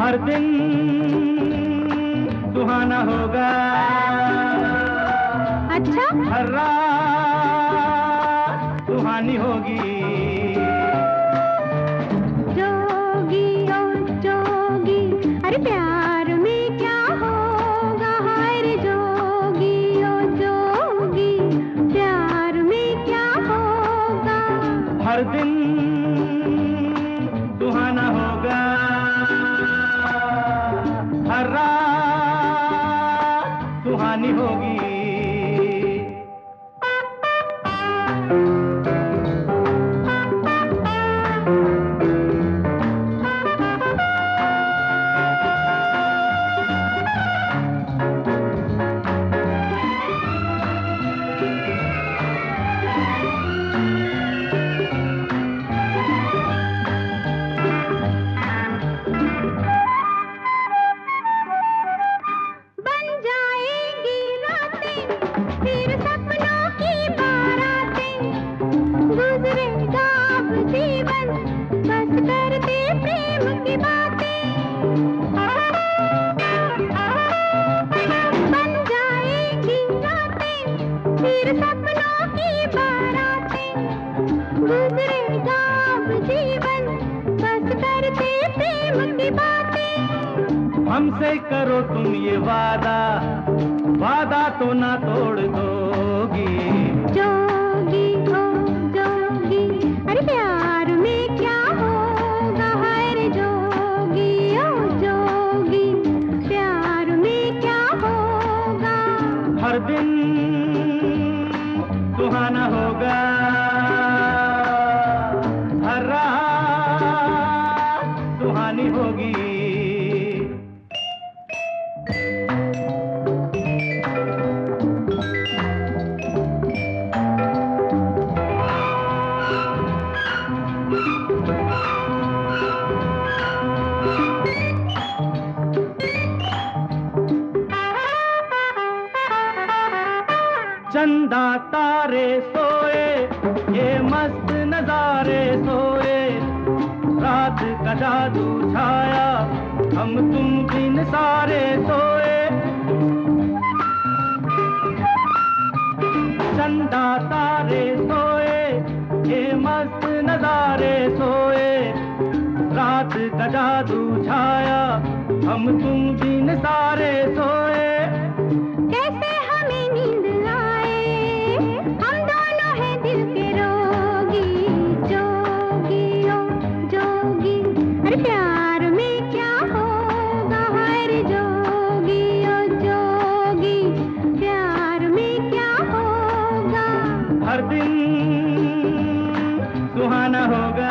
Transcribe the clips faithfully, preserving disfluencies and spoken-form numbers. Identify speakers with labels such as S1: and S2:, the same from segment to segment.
S1: हर दिन सुहाना होगा।
S2: अच्छा?
S1: हर रात सुहानी होगी।
S2: जोगी ओ जोगी, अरे प्यार में क्या होगा, हाय रे जोगी ओ जोगी, प्यार में क्या होगा।
S1: हर दिन सुहाना होगा। हर रात सुहानी होगी। हमसे करो तुम ये वादा, वादा तो ना तोड़ दोगी।
S2: जोगी ओ जोगी, अरे प्यार में क्या होगा, हाय रे जोगी ओ जोगी, प्यार में क्या होगा।
S1: हर दिन सुहाना होगा। हर रात सुहानी होगी। चंदा तारे सोए, ये मस्त नजारे सोए, रात का जादू छाया, हम तुम बिन सारे सोए। चंदा तारे सोए, ये मस्त नजारे सोए, रात का जादू छाया, हम तुम बिन सारे सोए।
S2: कैसे हमें नींद आए, हम दोनों हैं दिल के रोगी। जोगी ओ जोगी, अरे प्यार में क्या होगा, हाय रे जोगी ओ जोगी, प्यार में क्या होगा।
S1: हर दिन सुहाना होगा।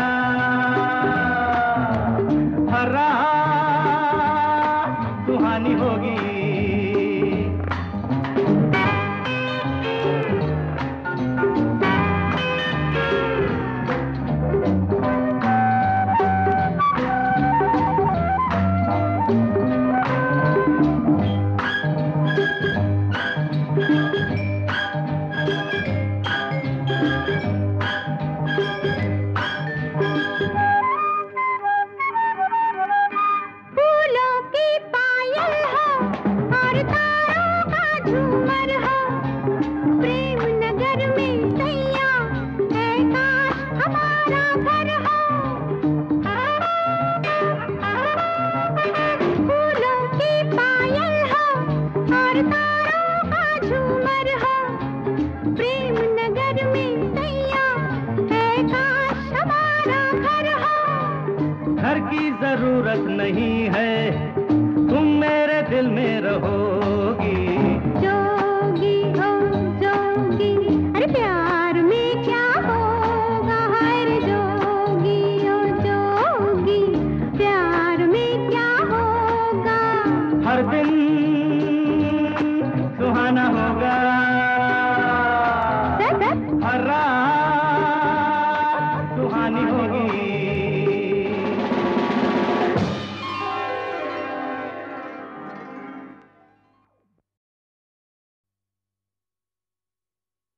S1: हर रात सुहानी होगी।
S2: फूलों की पायल हो और तारों का झूमर हो, प्रेम नगर में सैया है काश हमारा घर हो। फूलों की पायल हो और तारों का झूमर हो, प्रेम नगर में सैया है काश हमारा घर हो।
S1: घर की जरूरत नहीं है, तुम मेरे दिल में रहोगी।
S2: जोगी ओ जोगी, अरे प्यार में क्या होगा, हाय रे जोगी ओ जोगी, प्यार में क्या होगा।
S1: हर दिन सुहाना होगा।